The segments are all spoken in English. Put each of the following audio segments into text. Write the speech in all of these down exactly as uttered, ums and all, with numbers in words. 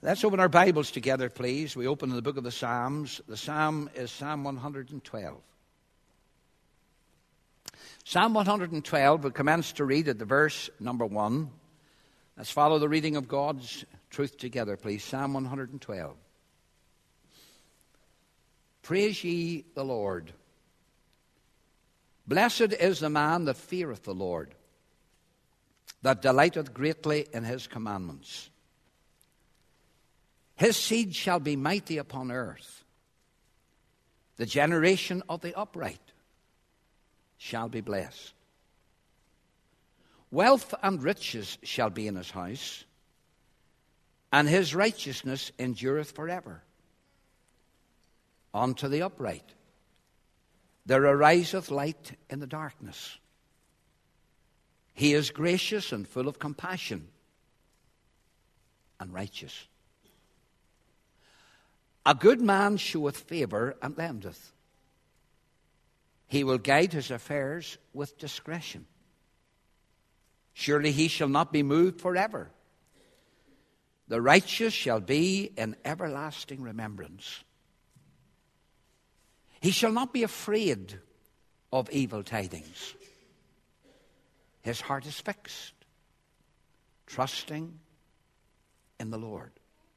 Let's open our Bibles together, please. We open in the book of the Psalms. The Psalm is Psalm one hundred twelve. Psalm one hundred twelve, we commence to read at the verse number one. Let's follow the reading of God's truth together, please. Psalm one hundred twelve. Praise ye the Lord. Blessed is the man that feareth the Lord, that delighteth greatly in his commandments. His seed shall be mighty upon earth. The generation of the upright shall be blessed. Wealth and riches shall be in his house, and his righteousness endureth forever. Unto the upright there ariseth light in the darkness. He is gracious and full of compassion, and righteous. A good man showeth favor and lendeth. He will guide his affairs with discretion. Surely he shall not be moved forever. The righteous shall be in everlasting remembrance. He shall not be afraid of evil tidings. His heart is fixed, trusting in the Lord.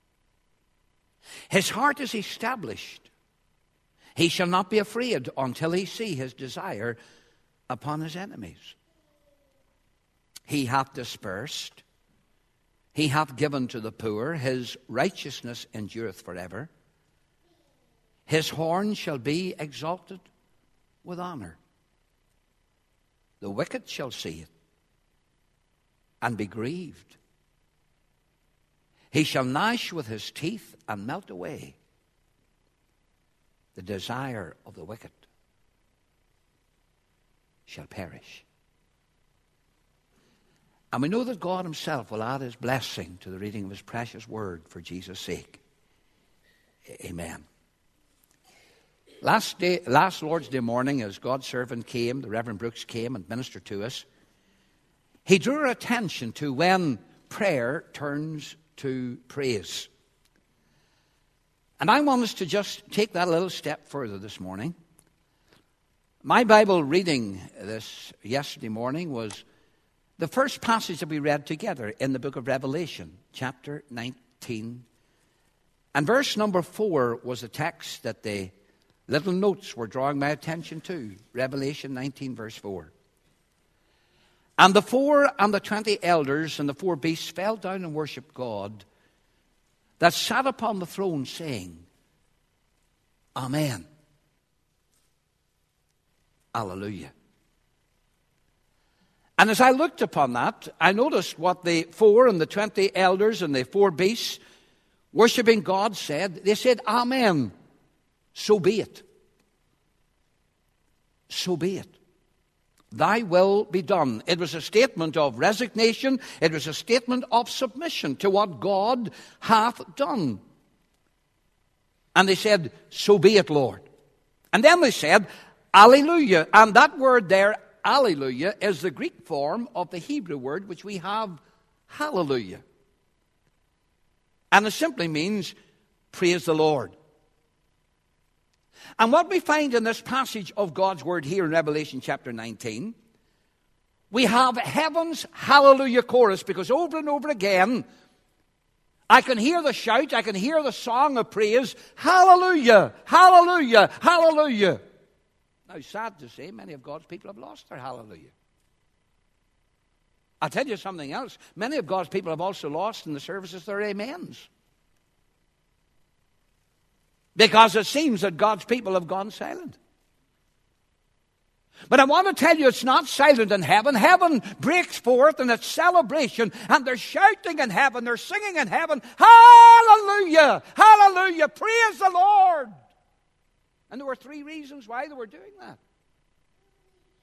His heart is established. He shall not be afraid until he see his desire upon his enemies. He hath dispersed. He hath given to the poor. His righteousness endureth forever. His horn shall be exalted with honor. The wicked shall see it and be grieved. He shall gnash with his teeth and melt away the desire of the wicked shall perish. And we know that God himself will add his blessing to the reading of his precious word for Jesus' sake. Amen. Last day, last Lord's Day morning, as God's servant came, the Reverend Brooks came and ministered to us, he drew our attention to when prayer turns to praise. And I want us to just take that a little step further this morning. My Bible reading this yesterday morning was the first passage that we read together in the book of Revelation, chapter nineteen. And verse number four was a text that the little notes were drawing my attention to. Revelation nineteen, verse four. And the four and the twenty elders and the four beasts fell down and worshipped God that sat upon the throne, saying, Amen. Alleluia. And as I looked upon that, I noticed what the four and the twenty elders and the four beasts worshipping God said. They said, Amen. So be it. So be it. Thy will be done. It was a statement of resignation. It was a statement of submission to what God hath done. And they said, so be it, Lord. And then they said, Alleluia. And that word there, Alleluia, is the Greek form of the Hebrew word which we have, Hallelujah. And it simply means, praise the Lord. And what we find in this passage of God's word here in Revelation chapter nineteen, we have heaven's hallelujah chorus, because over and over again, I can hear the shout, I can hear the song of praise, hallelujah, hallelujah, hallelujah. Now, sad to say, many of God's people have lost their hallelujah. I'll tell you something else. Many of God's people have also lost in the services their amens. Because it seems that God's people have gone silent. But I want to tell you, it's not silent in heaven. Heaven breaks forth in its celebration, and they're shouting in heaven, they're singing in heaven, hallelujah, hallelujah, praise the Lord. And there were three reasons why they were doing that.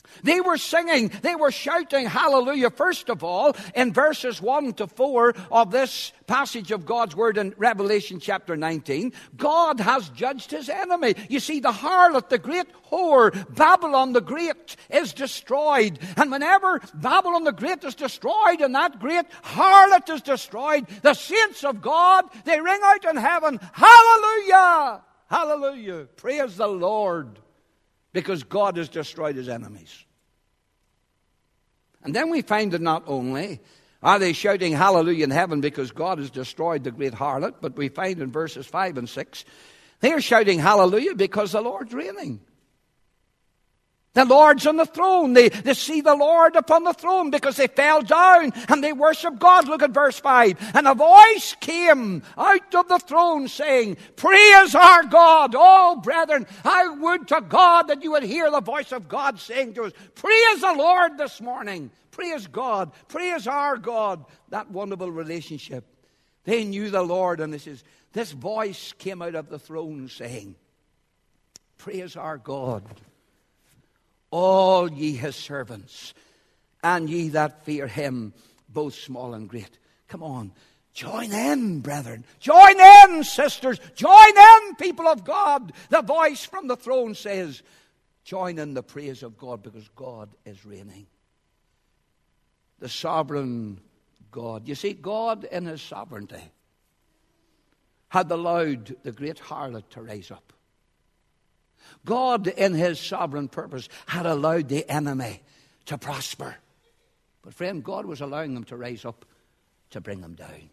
They were singing, they were shouting hallelujah, first of all, in verses one to four of this passage of God's Word in Revelation chapter nineteen. God has judged his enemy. You see, the harlot, the great whore, Babylon the Great, is destroyed. And whenever Babylon the Great is destroyed and that great harlot is destroyed, the saints of God, they ring out in heaven, hallelujah, hallelujah, praise the Lord. Because God has destroyed his enemies. And then we find that not only are they shouting hallelujah in heaven because God has destroyed the great harlot, but we find in verses five and six, they are shouting hallelujah because the Lord's reigning. The Lord's on the throne. They, they see the Lord upon the throne because they fell down and they worship God. Look at verse five. And a voice came out of the throne saying, praise our God. Oh, brethren, I would to God that you would hear the voice of God saying to us, praise the Lord this morning. Praise God. Praise our God. That wonderful relationship. They knew the Lord, and this is this voice came out of the throne saying, praise our God, all ye his servants, and ye that fear him, both small and great. Come on, join in, brethren. Join in, sisters. Join in, people of God. The voice from the throne says, join in the praise of God because God is reigning. The sovereign God. You see, God in his sovereignty had allowed the great harlot to rise up. God, in his sovereign purpose, had allowed the enemy to prosper. But friend, God was allowing them to rise up to bring them down.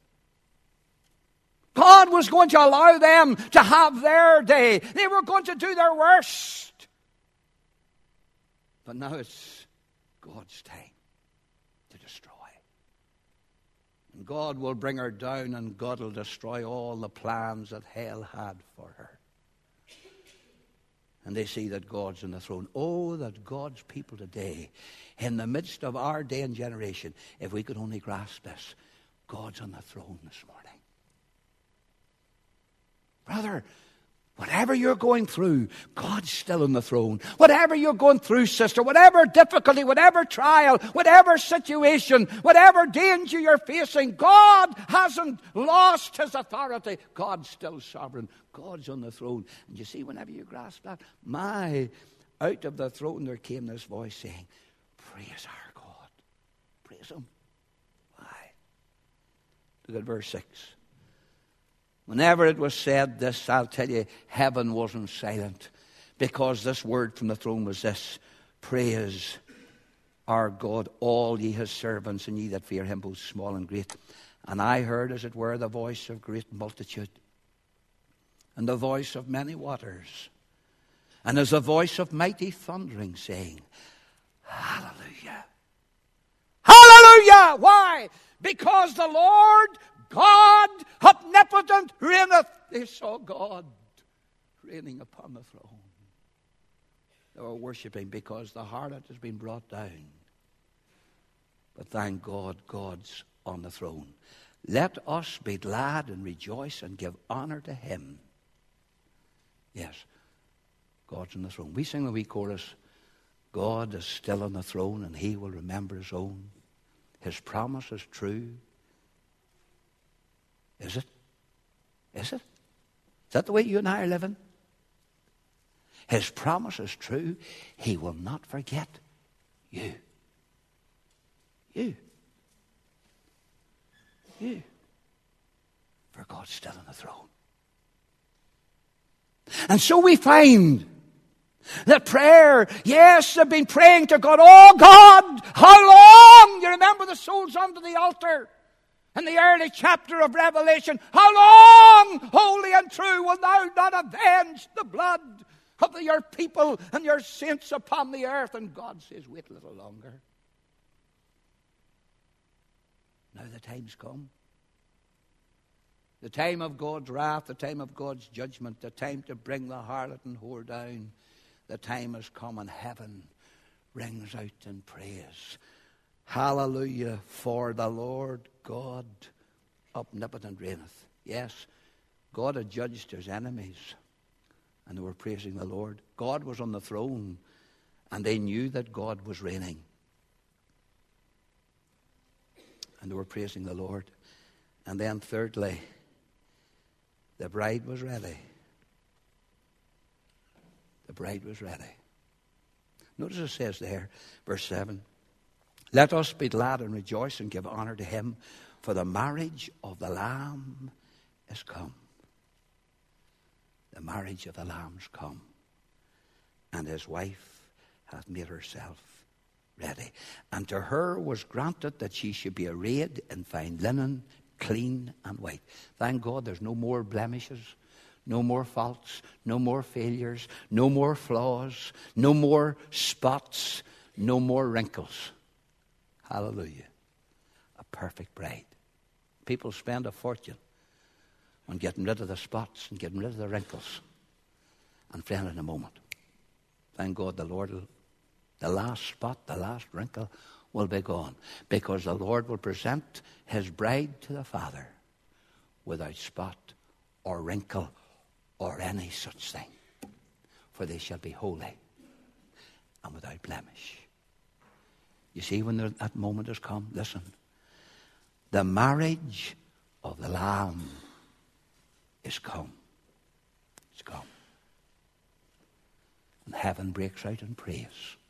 God was going to allow them to have their day. They were going to do their worst. But now it's God's time to destroy. And God will bring her down, and God will destroy all the plans that hell had for her. And they see that God's on the throne. Oh, that God's people today, in the midst of our day and generation, if we could only grasp this, God's on the throne this morning. Brother, whatever you're going through, God's still on the throne. Whatever you're going through, sister, whatever difficulty, whatever trial, whatever situation, whatever danger you're facing, God hasn't lost his authority. God's still sovereign. God's on the throne. And you see, whenever you grasp that, my, out of the throne there came this voice saying, praise our God. Praise him. Why? Look at verse six. Whenever it was said this, I'll tell you, heaven wasn't silent, because this word from the throne was this: praise our God, all ye his servants, and ye that fear him, both small and great. And I heard, as it were, the voice of great multitude, and the voice of many waters, and as a voice of mighty thundering, saying, hallelujah. Hallelujah! Why? Because the Lord God omnipotent reigneth. They saw God reigning upon the throne. They were worshiping because the harlot has been brought down. But thank God, God's on the throne. Let us be glad and rejoice and give honor to him. Yes, God's on the throne. We sing the wee chorus, God is still on the throne and he will remember his own. His promise is true. Is it? Is it? Is that the way you and I are living? His promise is true. He will not forget you. You. You. For God's still on the throne. And so we find that prayer, yes, they've been praying to God. Oh God, how long? You remember the souls under the altar in the early chapter of Revelation. How long, holy and true, will thou not avenge the blood of your people and your saints upon the earth? And God says, wait a little longer. Now the time's come. The time of God's wrath, the time of God's judgment, the time to bring the harlot and whore down. The time has come, and heaven rings out in praise. Hallelujah, for the Lord God omnipotent reigneth. Yes, God had judged his enemies, and they were praising the Lord. God was on the throne, And they knew that God was reigning. And they were praising the Lord. And then thirdly, the bride was ready. The bride was ready. Notice it says there, verse seven, let us be glad and rejoice and give honor to him, for the marriage of the Lamb is come. The marriage of the Lamb's come, and his wife hath made herself ready. And to her was granted that she should be arrayed in fine linen, clean and white. Thank God there's no more blemishes, no more faults, no more failures, no more flaws, no more spots, no more wrinkles. Hallelujah. A perfect bride. People spend a fortune on getting rid of the spots and getting rid of the wrinkles. And friend, in a moment, thank God the Lord will, the last spot, the last wrinkle will be gone, because the Lord will present his bride to the Father without spot or wrinkle or any such thing. For they shall be holy and without blemish. You see, when there, that moment has come, listen. The marriage of the Lamb is come. It's come. And heaven breaks out in praise.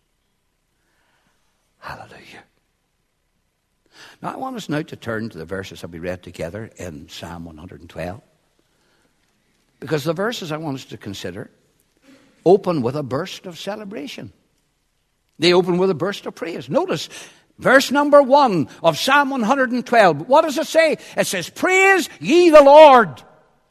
Hallelujah. Now I want us now to turn to the verses that we read together in Psalm one hundred twelve. Because the verses I want us to consider open with a burst of celebration. They open with a burst of praise. Notice verse number one of Psalm one hundred twelve. What does it say? It says, praise ye the Lord.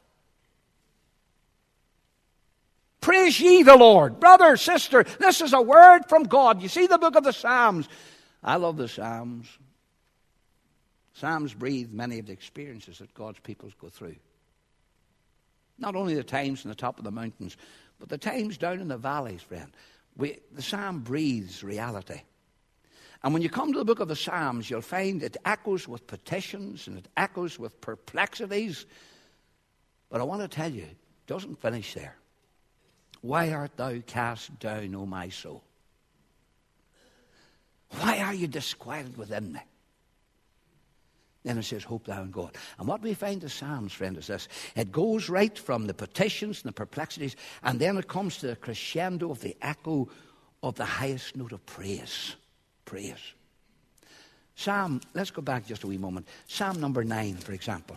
Praise ye the Lord. Brother, sister, this is a word from God. You see the book of the Psalms. I love the Psalms. Psalms breathe many of the experiences that God's people go through. Not only the times on the top of the mountains, but the times down in the valleys, friend. We, the Psalm breathes reality. And when you come to the book of the Psalms, you'll find it echoes with petitions and it echoes with perplexities. But I want to tell you, it doesn't finish there. Why art thou cast down, O my soul? Why are you disquieted within me? Then it says, hope thou in God. And what we find in the Psalms, friend, is this. It goes right from the petitions and the perplexities, and then it comes to the crescendo of the echo of the highest note of praise. Praise. Psalm, let's go back just a wee moment. Psalm number nine, for example.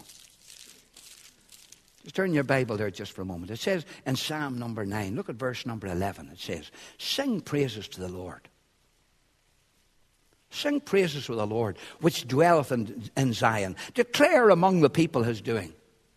Just turn your Bible there just for a moment. It says in Psalm number nine, look at verse number eleven. It says, sing praises to the Lord. Sing praises to the Lord, which dwelleth in, in Zion. Declare among the people his doing.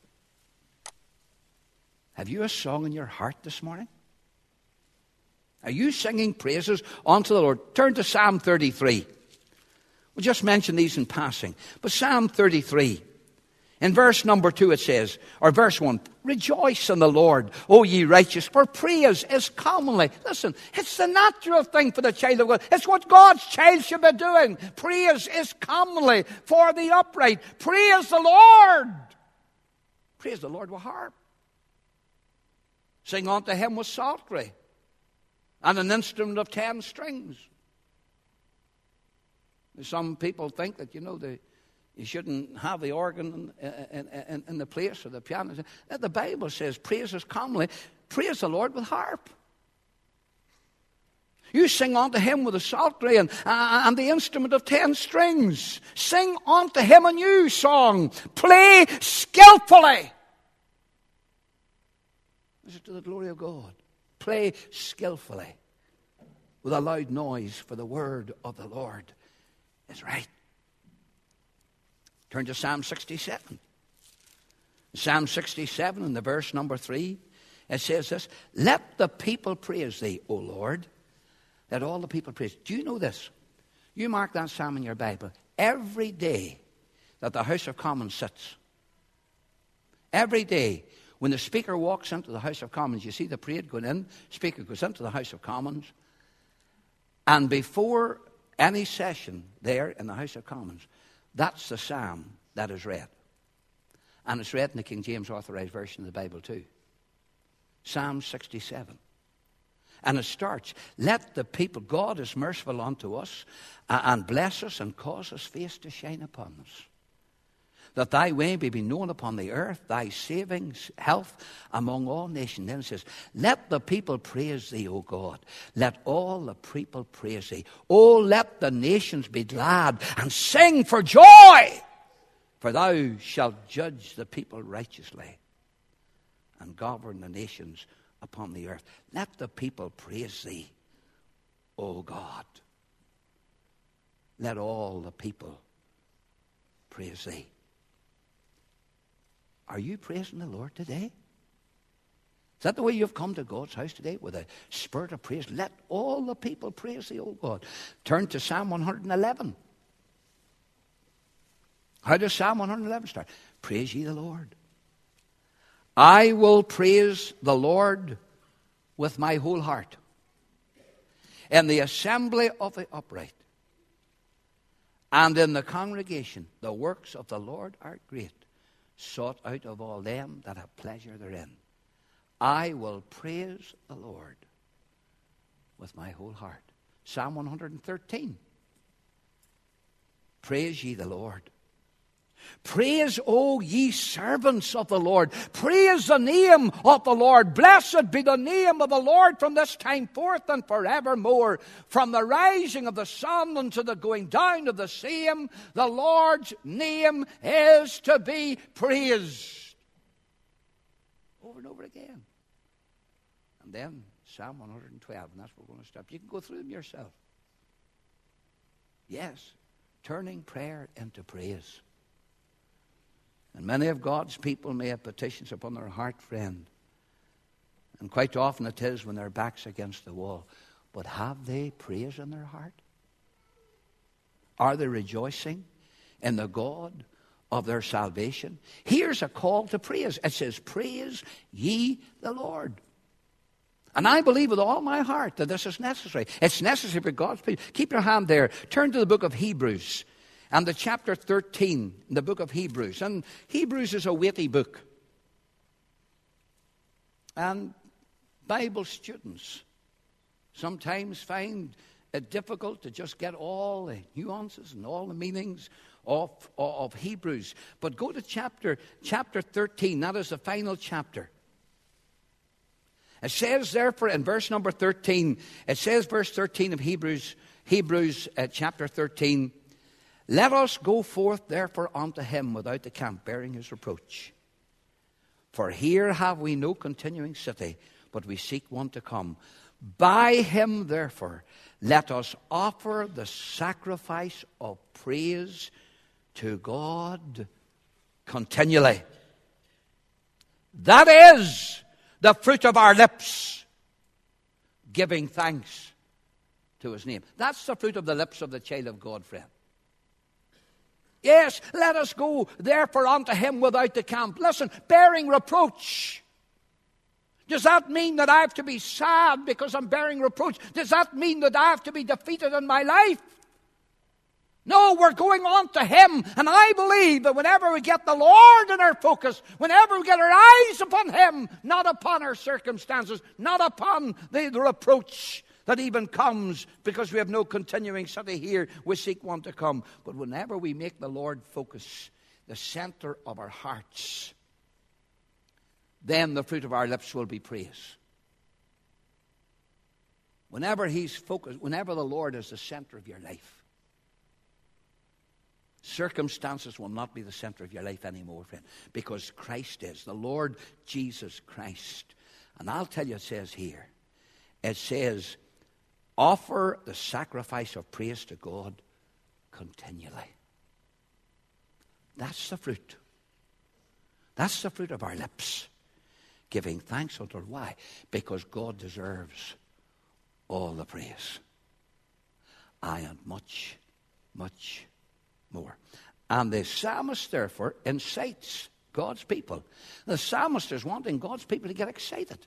Have you a song in your heart this morning? Are you singing praises unto the Lord? Turn to Psalm thirty-three. We'll just mention these in passing. But Psalm thirty-three, in verse number two it says, or verse one, rejoice in the Lord, O ye righteous, for praise is commonly. Listen, it's the natural thing for the child of God. It's what God's child should be doing. Praise is commonly for the upright. Praise the Lord. Praise the Lord with harp. Sing unto him with psaltery and an instrument of ten strings. Some people think that, you know, the You shouldn't have the organ in, in, in, in the place or the piano. The Bible says, praise is commonly. Praise the Lord with harp. You sing unto him with a psaltery and, uh, and the instrument of ten strings. Sing unto him a new song. Play skillfully. This is to the glory of God. Play skillfully with a loud noise, for the word of the Lord is right. Turn to Psalm sixty-seven. Psalm sixty-seven, in the verse number three, it says this, let the people praise thee, O Lord. Let all the people praise. Do you know this? You mark that psalm in your Bible. Every day that the House of Commons sits, every day when the Speaker walks into the House of Commons, you see the parade going in, Speaker goes into the House of Commons, and before any session there in the House of Commons, that's the psalm that is read. And it's read in the King James Authorized Version of the Bible too. Psalm sixty-seven. And it starts, let the people, God is merciful unto us, uh, and bless us and cause his face to shine upon us. That thy way may be known upon the earth, thy savings, health among all nations. Then it says, let the people praise thee, O God. Let all the people praise thee. Oh, let the nations be glad and sing for joy. For thou shalt judge the people righteously and govern the nations upon the earth. Let the people praise thee, O God. Let all the people praise thee. Are you praising the Lord today? Is that the way you've come to God's house today? With a spirit of praise? Let all the people praise thee, O God. Turn to Psalm one eleven. How does Psalm one eleven start? Praise ye the Lord. I will praise the Lord with my whole heart. In the assembly of the upright and in the congregation, the works of the Lord are great, sought out of all them that have pleasure therein. I will praise the Lord with my whole heart. Psalm one thirteen. Praise ye the Lord. Praise, O ye servants of the Lord. Praise the name of the Lord. Blessed be the name of the Lord from this time forth and forevermore. From the rising of the sun unto the going down of the same, the Lord's name is to be praised. Over and over again. And then Psalm one twelve, and that's where we're going to stop. You can go through them yourself. Yes, turning prayer into praise. And many of God's people may have petitions upon their heart, friend. And quite often it is when their back's against the wall. But have they praise in their heart? Are they rejoicing in the God of their salvation? Here's a call to praise. It says, praise ye the Lord. And I believe with all my heart that this is necessary. It's necessary for God's people. Keep your hand there. Turn to the book of Hebrews. And the chapter thirteen, in the book of Hebrews. And Hebrews is a weighty book. And Bible students sometimes find it difficult to just get all the nuances and all the meanings of, of, of Hebrews. But go to chapter, chapter thirteen. That is the final chapter. It says, therefore, in verse number thirteen, it says, verse thirteen of Hebrews, Hebrews uh, chapter thirteen, let us go forth, therefore, unto him without the camp, bearing his reproach. For here have we no continuing city, but we seek one to come. By him, therefore, let us offer the sacrifice of praise to God continually. That is the fruit of our lips, giving thanks to his name. That's the fruit of the lips of the child of God, friend. Yes, let us go, therefore, unto him without the camp. Listen, bearing reproach. Does that mean that I have to be sad because I'm bearing reproach? Does that mean that I have to be defeated in my life? No, we're going on to him. And I believe that whenever we get the Lord in our focus, whenever we get our eyes upon him, not upon our circumstances, not upon the, the reproach that even comes because we have no continuing city here, we seek one to come. But whenever we make the Lord focus, the center of our hearts, then the fruit of our lips will be praise. Whenever he's focused, whenever the Lord is the center of your life, circumstances will not be the center of your life anymore, friend, because Christ is, the Lord Jesus Christ. And I'll tell you, it says here, it says, offer the sacrifice of praise to God continually. That's the fruit. That's the fruit of our lips. Giving thanks unto God. Why? Because God deserves all the praise. I and much, much more. And the psalmist, therefore, incites God's people. The psalmist is wanting God's people to get excited,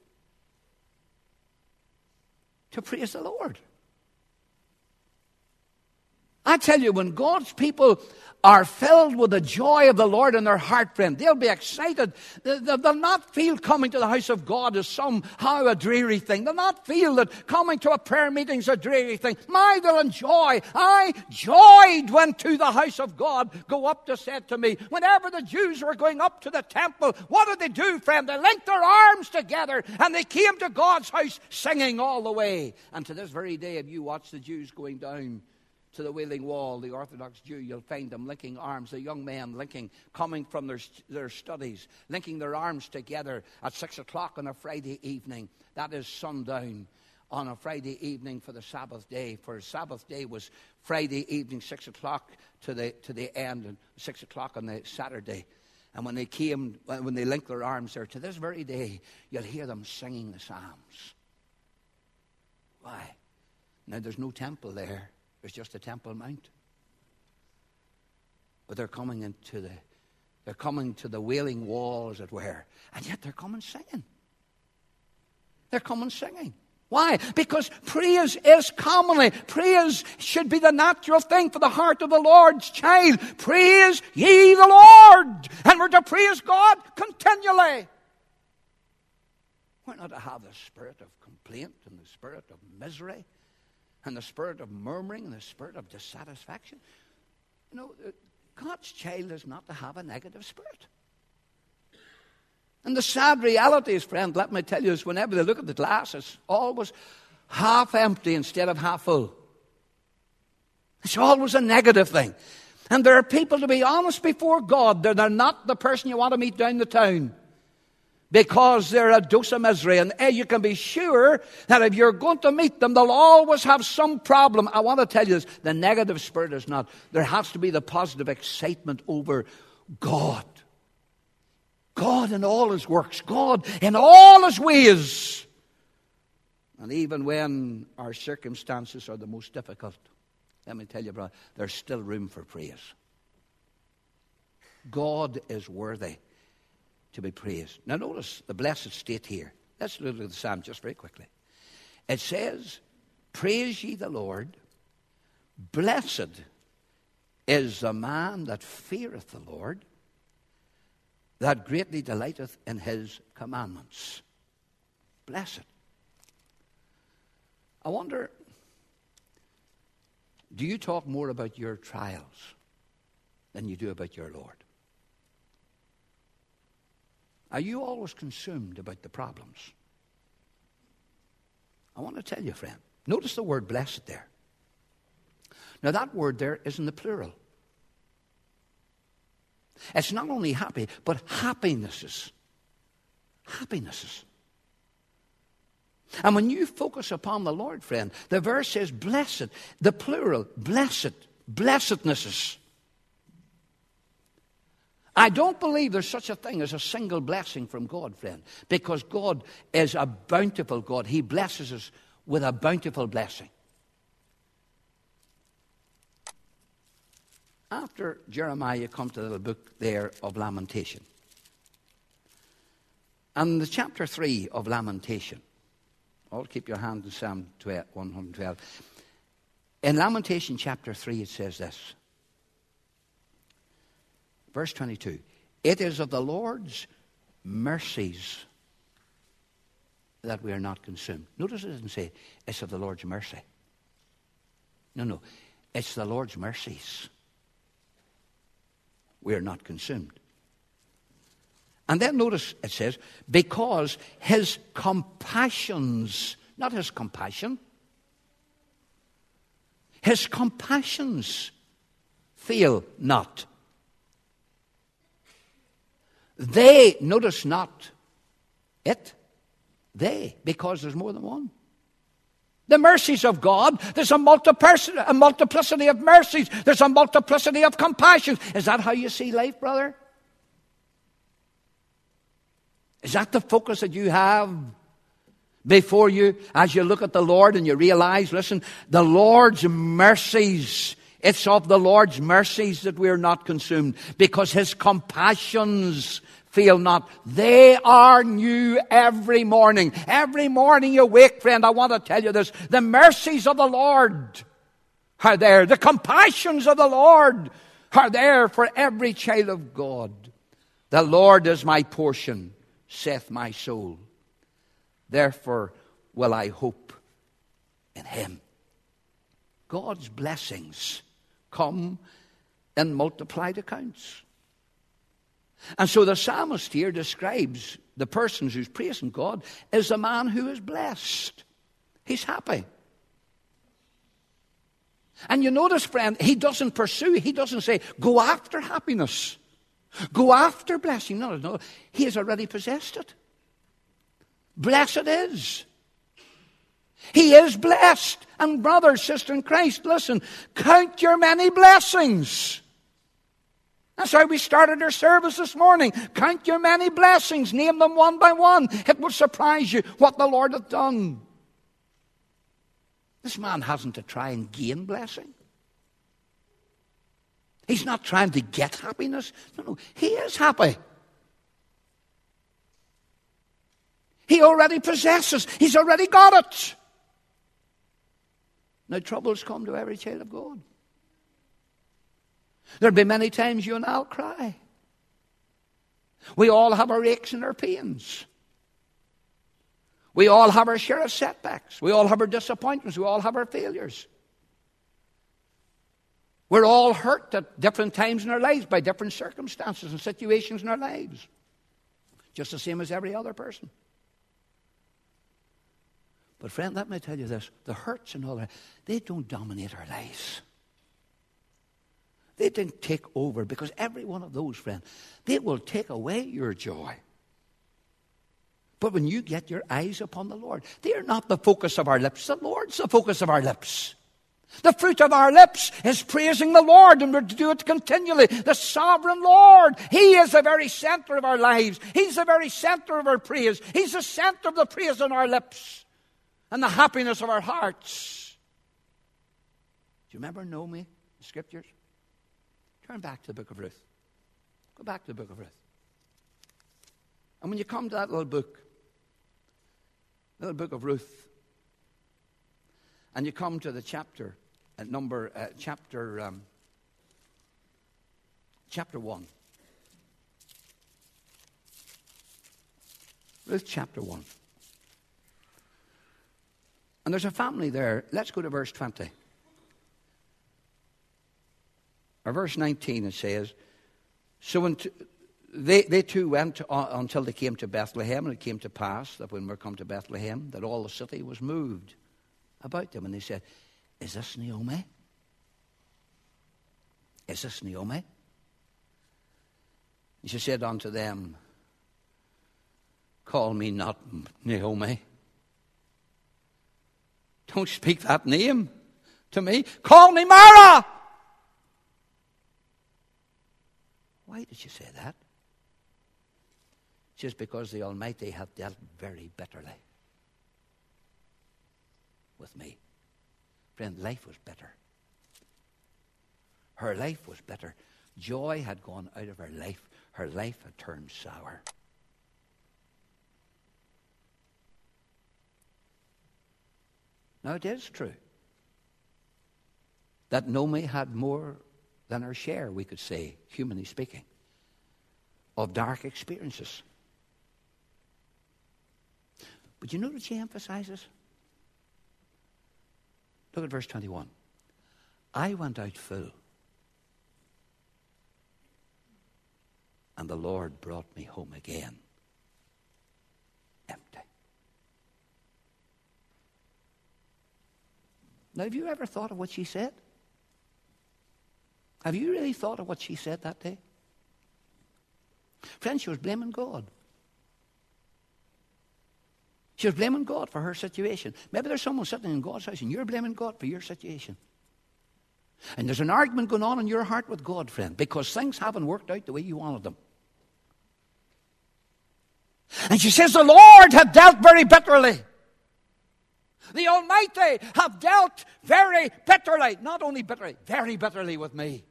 to praise the Lord. I tell you, when God's people are filled with the joy of the Lord in their heart, friend, they'll be excited. They'll not feel coming to the house of God as somehow a dreary thing. They'll not feel that coming to a prayer meeting is a dreary thing. My, they'll enjoy. I joyed when to the house of God. Go up to said to me, whenever the Jews were going up to the temple, what did they do, friend? They linked their arms together and they came to God's house singing all the way. And to this very day, if you watch the Jews going down to the Wailing Wall, the Orthodox Jew, you'll find them linking arms, the young men linking, coming from their, their studies, linking their arms together at six o'clock on a Friday evening. That is sundown on a Friday evening for the Sabbath day. For Sabbath day was Friday evening, six o'clock to the, to the end, and six o'clock on the Saturday. And when they came, when they linked their arms there, to this very day, you'll hear them singing the Psalms. Why? Now, there's no temple there. There's just a Temple Mount. But they're coming into the, they're coming to the Wailing Wall, as it were. And yet they're coming singing. They're coming singing. Why? Because praise is commonly. Praise should be the natural thing for the heart of the Lord's child. Praise ye the Lord. And we're to praise God continually. We're not to have the spirit of complaint and the spirit of misery and the spirit of murmuring and the spirit of dissatisfaction. You know, God's child is not to have a negative spirit. And the sad reality is, friend, let me tell you, is whenever they look at the glass, it's always half empty instead of half full. It's always a negative thing. And there are people, to be honest before God, they're, they're not the person you want to meet down the town, because they're a dose of misery. And eh, you can be sure that if you're going to meet them, they'll always have some problem. I want to tell you this, the negative spirit is not. There has to be the positive excitement over God. God in all his works. God in all his ways. And even when our circumstances are the most difficult, let me tell you, brother, there's still room for praise. God is worthy to be praised. Now notice the blessed state here. Let's look at the psalm just very quickly. It says, praise ye the Lord. Blessed is the man that feareth the Lord, that greatly delighteth in his commandments. Blessed. I wonder, do you talk more about your trials than you do about your Lord? Are you always consumed about the problems? I want to tell you, friend, notice the word blessed there. Now that word there is in the plural. It's not only happy, but happinesses. Happinesses. And when you focus upon the Lord, friend, the verse says blessed, the plural, blessed, blessednesses. I don't believe there's such a thing as a single blessing from God, friend, because God is a bountiful God. He blesses us with a bountiful blessing. After Jeremiah, you come to the little book there of Lamentation. And the chapter three of Lamentation. All keep your hand in Psalm one hundred twelve. In Lamentation chapter three, it says this. Verse twenty-two. It is of the Lord's mercies that we are not consumed. Notice it doesn't say it's of the Lord's mercy. No, no. It's the Lord's mercies. We are not consumed. And then notice it says, because his compassions, not his compassion, his compassions fail not. They, notice not it, they, because there's more than one. The mercies of God, there's a multiplicity, a multiplicity of mercies. There's a multiplicity of compassions. Is that how you see life, brother? Is that the focus that you have before you as you look at the Lord and you realize, listen, the Lord's mercies, it's of the Lord's mercies that we are not consumed, because his compassions fail not. They are new every morning. Every morning you wake, friend, I want to tell you this. The mercies of the Lord are there. The compassions of the Lord are there for every child of God. The Lord is my portion, saith my soul. Therefore will I hope in him. God's blessings come in multiplied accounts. And so the psalmist here describes the person who's praising God as a man who is blessed. He's happy. And you notice, friend, he doesn't pursue, he doesn't say, go after happiness. Go after blessing. No, no, he has already possessed it. Blessed is. He is blessed. And brother, sister in Christ, listen, count your many blessings. That's how we started our service this morning. Count your many blessings. Name them one by one. It will surprise you what the Lord hath done. This man hasn't to try and gain blessing. He's not trying to get happiness. No, no, he is happy. He already possesses. He's already got it. Now, troubles come to every child of God. There'll be many times you and I'll cry. We all have our aches and our pains. We all have our share of setbacks. We all have our disappointments. We all have our failures. We're all hurt at different times in our lives by different circumstances and situations in our lives. Just the same as every other person. But friend, let me tell you this. The hurts and all that, they don't dominate our lives. They didn't take over, because every one of those, friend, they will take away your joy. But when you get your eyes upon the Lord, they are not the focus of our lips. The Lord's the focus of our lips. The fruit of our lips is praising the Lord, and we're to do it continually. The sovereign Lord, He is the very center of our lives. He's the very center of our praise. He's the center of the praise on our lips and the happiness of our hearts. Do you remember Naomi, the scriptures? Turn back to the book of Ruth. Go back to the book of Ruth. And when you come to that little book, little book of Ruth, and you come to the chapter at number uh, chapter um, chapter one, Ruth chapter one, and there's a family there. Let's go to verse twenty. Or verse nineteen, it says, so unto, they, they too went on, until they came to Bethlehem, and it came to pass that when we come to Bethlehem, that all the city was moved about them. And they said, is this Naomi? Is this Naomi? And she said unto them, call me not Naomi. Don't speak that name to me. Call me Mara. Why did she say that? Just because the Almighty hath dealt very bitterly with me. Friend, life was bitter. Her life was bitter. Joy had gone out of her life. Her life had turned sour. Now it is true that Naomi had more than her share, we could say, humanly speaking, of dark experiences. But you know what she emphasizes? Look at verse twenty-one. I went out full, and the Lord brought me home again empty. Now, have you ever thought of what she said? Have you really thought of what she said that day? Friends, she was blaming God. She was blaming God for her situation. Maybe there's someone sitting in God's house and you're blaming God for your situation. And there's an argument going on in your heart with God, friend, because things haven't worked out the way you wanted them. And she says, the Lord had dealt very bitterly. The Almighty have dealt very bitterly. Not only bitterly, very bitterly with me.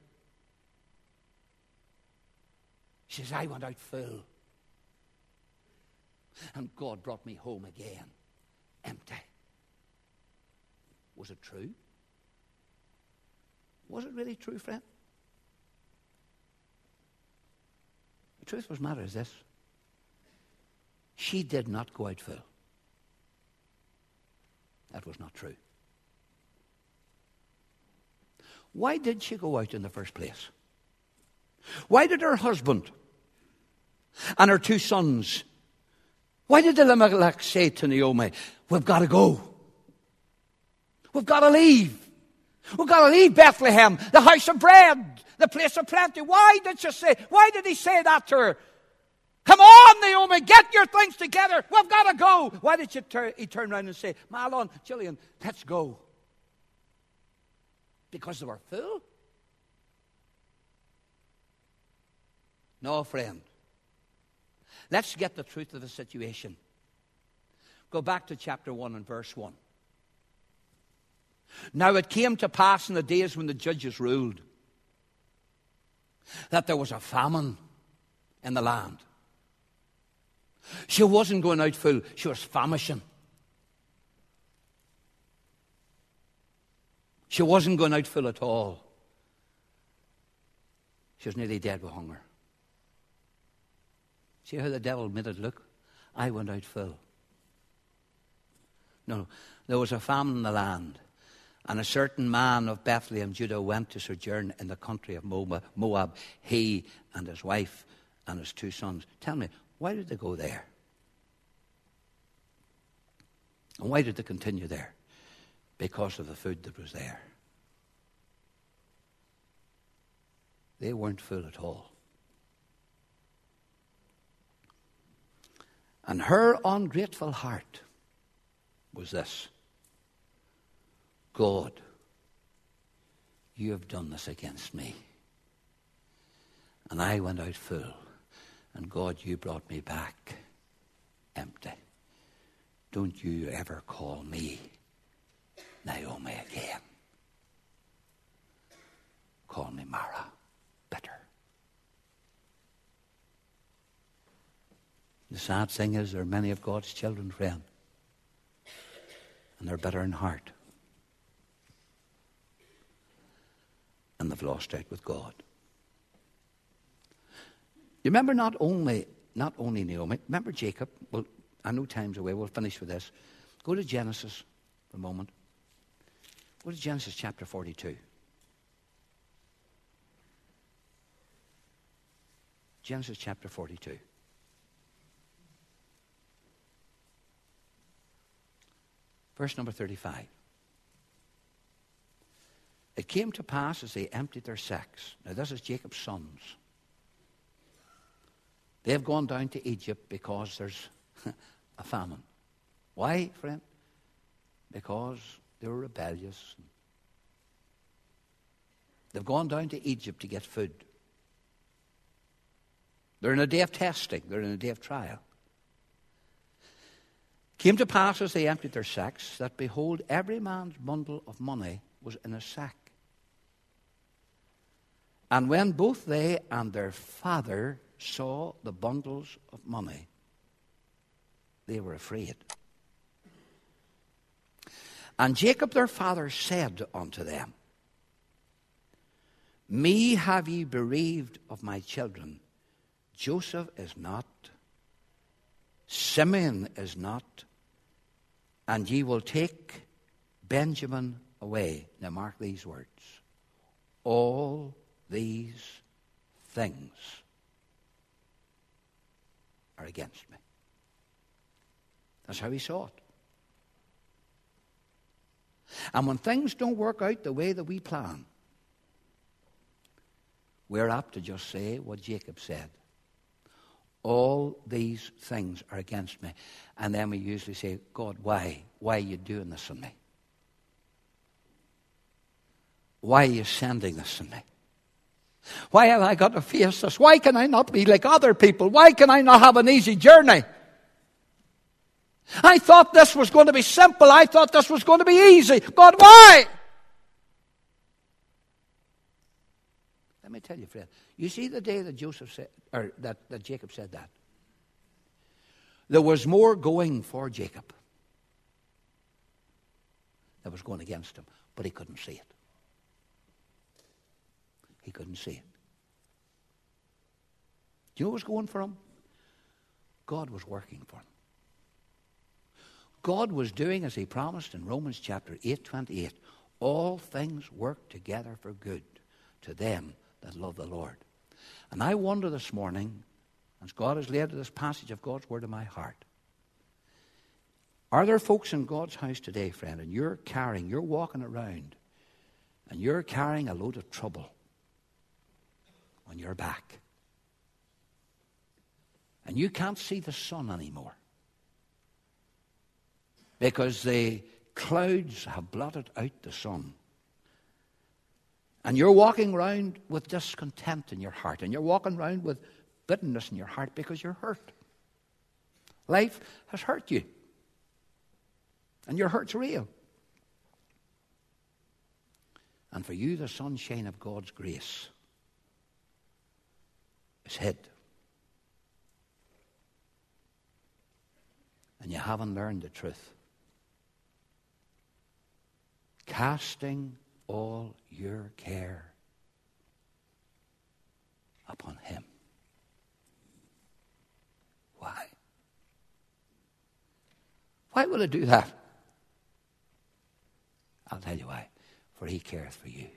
She says, I went out full. And God brought me home again empty. Was it true? Was it really true, friend? The truth was matter is this. She did not go out full. That was not true. Why did she go out in the first place? Why did her husband and her two sons, why did Elimelech say to Naomi, we've got to go. We've got to leave. We've got to leave Bethlehem, the house of bread, the place of plenty. Why did she say, why did he say that to her? Come on, Naomi, get your things together. We've got to go. Why did you tur- he turn around and say, Mahlon, Gillian, let's go? Because they were full? No, friend. Let's get the truth of the situation. Go back to chapter one and verse one. Now it came to pass in the days when the judges ruled that there was a famine in the land. She wasn't going out full. She was famishing. She wasn't going out full at all. She was nearly dead with hunger. See how the devil made it look? I went out full. No, there was a famine in the land. And a certain man of Bethlehem, Judah, went to sojourn in the country of Moab, he and his wife and his two sons. Tell me, why did they go there? And why did they continue there? Because of the food that was there. They weren't full at all. And her ungrateful heart was this: God, you have done this against me. And I went out full. And God, you brought me back empty. Don't you ever call me Naomi again. Call me Mara, bitter. The sad thing is there are many of God's children, friend, and they're bitter in heart. And they've lost out with God. You remember not only not only Naomi, remember Jacob? Well, I know time's away. We'll finish with this. Go to Genesis for a moment. Go to Genesis chapter forty-two. Genesis chapter forty-two. Verse number thirty-five. It came to pass as they emptied their sacks. Now this is Jacob's sons. They've gone down to Egypt because there's a famine. Why, friend? Because they were rebellious. They've gone down to Egypt to get food. They're in a day of testing. They're in a day of trial. Came to pass as they emptied their sacks that, behold, every man's bundle of money was in a sack. And when both they and their father saw the bundles of money, they were afraid. And Jacob their father said unto them, Me have ye bereaved of my children. Joseph is not, Simeon is not, and ye will take Benjamin away. Now mark these words. All these things are against me. That's how he saw it. And when things don't work out the way that we plan, we're apt to just say what Jacob said. All these things are against me. And then we usually say, God, why? Why are you doing this on me? Why are you sending this on me? Why have I got to face this? Why can I not be like other people? Why can I not have an easy journey? I thought this was going to be simple. I thought this was going to be easy. God, why? Let me tell you, friend. You see the day that Joseph said, or that, that Jacob said that, there was more going for Jacob that was going against him, but he couldn't see it. He couldn't see it. Do you know what was going for him? God was working for him. God was doing as he promised in Romans chapter eight, twenty-eight. All things work together for good to them that love the Lord. And I wonder this morning, as God has laid this passage of God's word in my heart, are there folks in God's house today, friend, and you're carrying, you're walking around, and you're carrying a load of trouble on your back, and you can't see the sun anymore because the clouds have blotted out the sun, and you're walking around with discontent in your heart, and you're walking around with bitterness in your heart because you're hurt. Life has hurt you, and your hurt's real. And for you, the sunshine of God's grace is hid. And you haven't learned the truth. Casting all your care upon him. Why? Why will it do that? I'll tell you why. For he careth for you.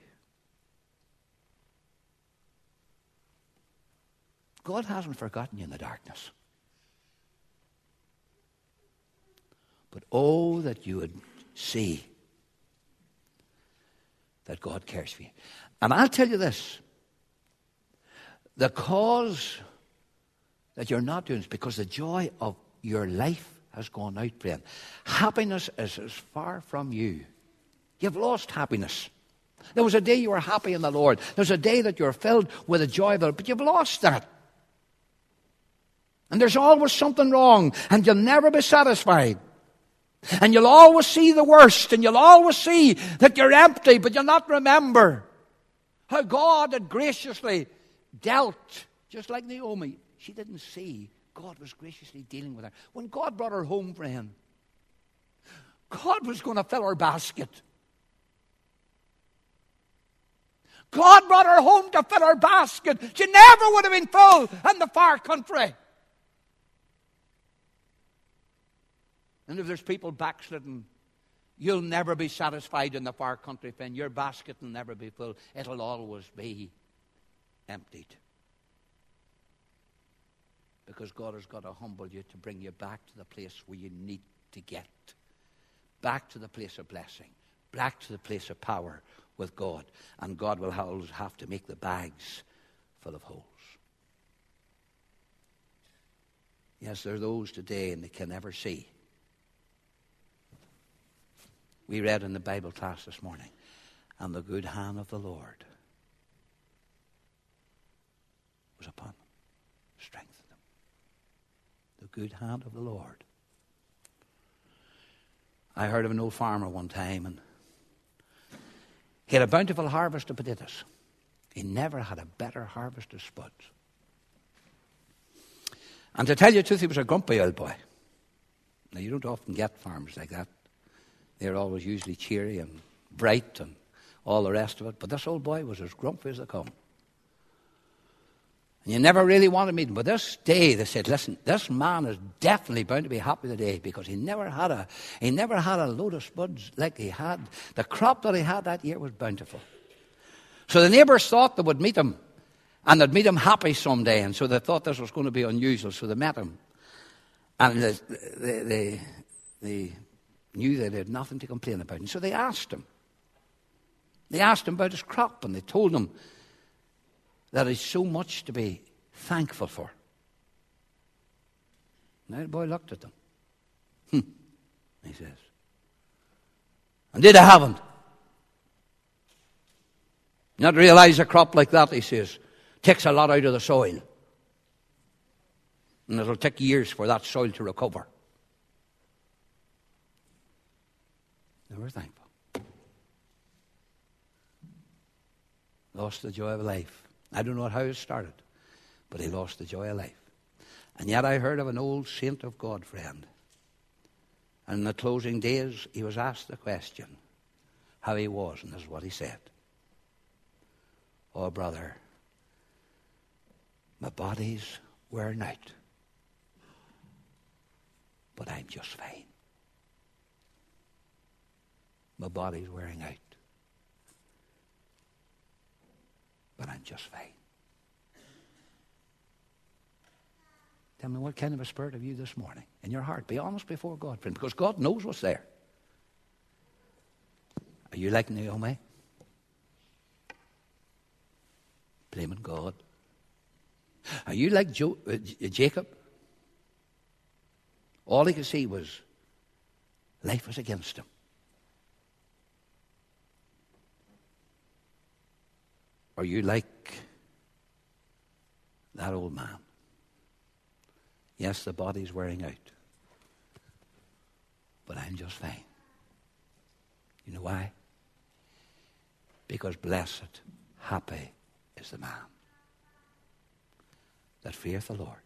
God hasn't forgotten you in the darkness. But oh, that you would see that God cares for you. And I'll tell you this. The cause that you're not doing is because the joy of your life has gone out, friend. Happiness is as far from you. You've lost happiness. There was a day you were happy in the Lord. There's a day that you're filled with the joy of the Lord, but you've lost that. And there's always something wrong, and you'll never be satisfied. And you'll always see the worst, and you'll always see that you're empty, but you'll not remember how God had graciously dealt, just like Naomi. She didn't see God was graciously dealing with her. When God brought her home, friend, God was going to fill her basket. God brought her home to fill her basket. She never would have been full in the far country. And if there's people backslidden, you'll never be satisfied in the far country, friend. Your basket will never be full. It'll always be emptied. Because God has got to humble you to bring you back to the place where you need to get. Back to the place of blessing. Back to the place of power with God. And God will always have to make the bags full of holes. Yes, there are those today and they can never see. We read in the Bible class this morning, and the good hand of the Lord was upon them, strengthened them. The good hand of the Lord. I heard of an old farmer one time, and he had a bountiful harvest of potatoes. He never had a better harvest of spuds. And to tell you the truth, he was a grumpy old boy. Now, you don't often get farmers like that. They're always usually cheery and bright and all the rest of it. But this old boy was as grumpy as they come. And you never really wanted to meet him. But this day, they said, listen, this man is definitely bound to be happy today because he never had a he never had a load of spuds like he had. The crop that he had that year was bountiful. So the neighbours thought they would meet him, and they'd meet him happy someday. And so they thought this was going to be unusual, so they met him. And they, they, they, they knew that they had nothing to complain about. And so they asked him. They asked him about his crop, and they told him that is so much to be thankful for. Now the boy looked at them. Hmm, he says. And did I haven't? Not realize a crop like that, he says, takes a lot out of the soil. And it'll take years for that soil to recover. They were thankful. Lost the joy of life. I don't know how it started, but he lost the joy of life. And yet I heard of an old saint of God friend. And in the closing days, he was asked the question how he was, and this is what he said. Oh, brother, my body's wearing out, but I'm just fine. My body's wearing out, but I'm just fine. Tell me, what kind of a spirit have you this morning in your heart? Be honest before God, friend, because God knows what's there. Are you like Naomi? Blaming God? Are you like Jo- uh, Jacob? All he could see was life was against him. Are you like that old man? Yes, the body's wearing out, but I'm just fine. You know why? Because blessed, happy is the man that feareth the Lord.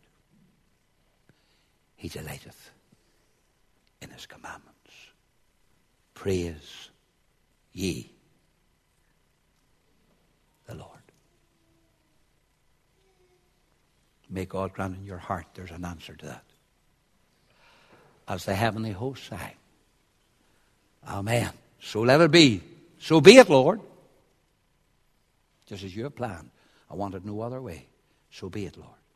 He delighteth in his commandments. Praise ye the Lord. May God grant in your heart there's an answer to that. As the heavenly host sang, Amen. So let it be. So be it, Lord. Just as you have planned. I want it no other way. So be it, Lord.